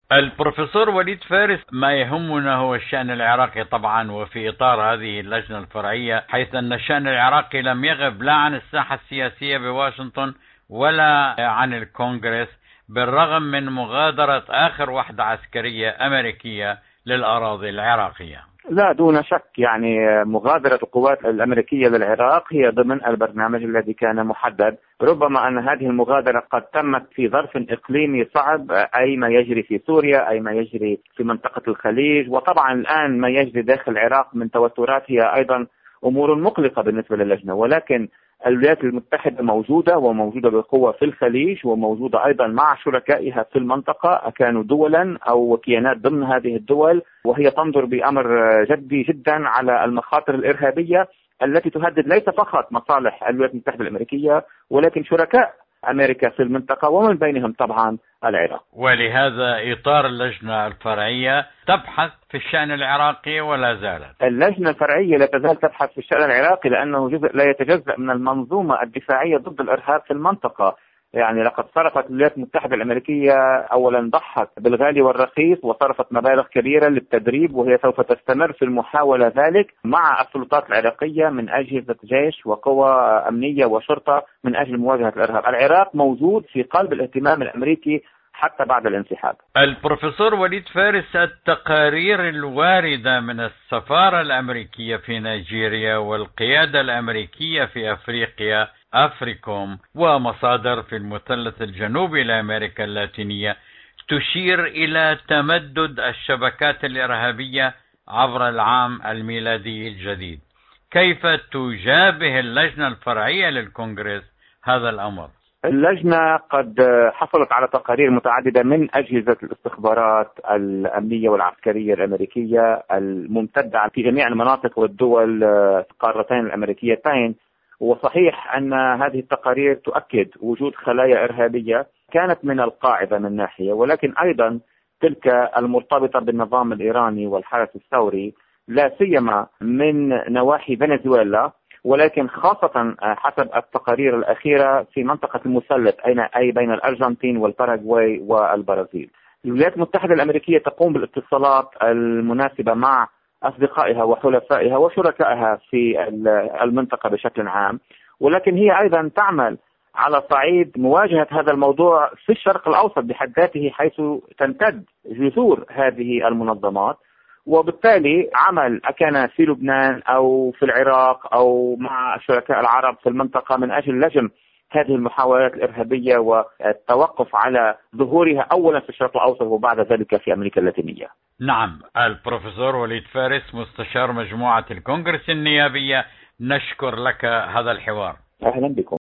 البروفيسور وليد فارس، ما يهمنا هو الشأن العراقي طبعا، وفي إطار هذه اللجنة الفرعية، حيث أن الشأن العراقي لم يغب لا عن الساحة السياسية بواشنطن ولا عن الكونغرس، بالرغم من مغادرة آخر وحدة عسكرية أمريكية للأراضي العراقية. لا دون شك، يعني مغادرة القوات الأمريكية للعراق هي ضمن البرنامج الذي كان محدد. ربما أن هذه المغادرة قد تمت في ظرف إقليمي صعب، أي ما يجري في سوريا، أي ما يجري في منطقة الخليج، وطبعا الآن ما يجري داخل العراق من توترات هي أيضا أمور مقلقة بالنسبة للجنة. ولكن الولايات المتحدة موجودة، وموجودة بقوة في الخليج، وموجودة أيضا مع شركائها في المنطقة، كانوا دولا أو كيانات ضمن هذه الدول، وهي تنظر بأمر جدي جدا على المخاطر الإرهابية التي تهدد ليس فقط مصالح الولايات المتحدة الأمريكية، ولكن شركاء أمريكا في المنطقة، ومن بينهم طبعا العراق. ولهذا إطار اللجنة الفرعية تبحث في الشأن العراقي ولا زالت؟ اللجنة الفرعية لا تزال تبحث في الشأن العراقي، لأنه جزء لا يتجزأ من المنظومة الدفاعية ضد الإرهاب في المنطقة. يعني لقد صرفت الولايات المتحدة الأمريكية، أولا ضحت بالغالي والرخيص وصرفت مبالغ كبيرة للتدريب، وهي سوف تستمر في المحاولة ذلك مع السلطات العراقية من أجهزة جيش وقوى أمنية وشرطة من أجل مواجهة الإرهاب. العراق موجود في قلب الاهتمام الأمريكي حتى بعد الانسحاب. البروفيسور وليد فارس، التقارير الواردة من السفارة الأمريكية في نيجيريا والقيادة الأمريكية في أفريقيا أفريكوم ومصادر في المثلث الجنوبي لأمريكا اللاتينية تشير إلى تمدد الشبكات الإرهابية عبر العام الميلادي الجديد. كيف تجابه اللجنة الفرعية للكونغرس هذا الأمر؟ اللجنة قد حصلت على تقارير متعددة من أجهزة الاستخبارات الأمنية والعسكرية الأمريكية الممتدة في جميع المناطق والدول القارتين الأمريكيتين. وصحيح أن هذه التقارير تؤكد وجود خلايا إرهابية كانت من القاعدة من ناحية، ولكن أيضا تلك المرتبطة بالنظام الإيراني والحرس الثوري، لا سيما من نواحي فنزويلا، ولكن خاصة حسب التقارير الأخيرة في منطقة المثلث أي بين الأرجنتين والباراغواي والبرازيل. الولايات المتحدة الأمريكية تقوم بالاتصالات المناسبة مع أصدقائها وحلفائها وشركائها في المنطقة بشكل عام، ولكن هي أيضا تعمل على صعيد مواجهة هذا الموضوع في الشرق الأوسط بحد ذاته، حيث تمتد جذور هذه المنظمات. وبالتالي عمل كان في لبنان أو في العراق أو مع الشركاء العرب في المنطقة من أجل لجم هذه المحاولات الإرهابية والتوقف على ظهورها أولا في الشرق الأوسط وبعد ذلك في أمريكا اللاتينية. نعم، البروفيسور وليد فارس مستشار مجموعة الكونغرس النيابية، نشكر لك هذا الحوار. أهلا بكم.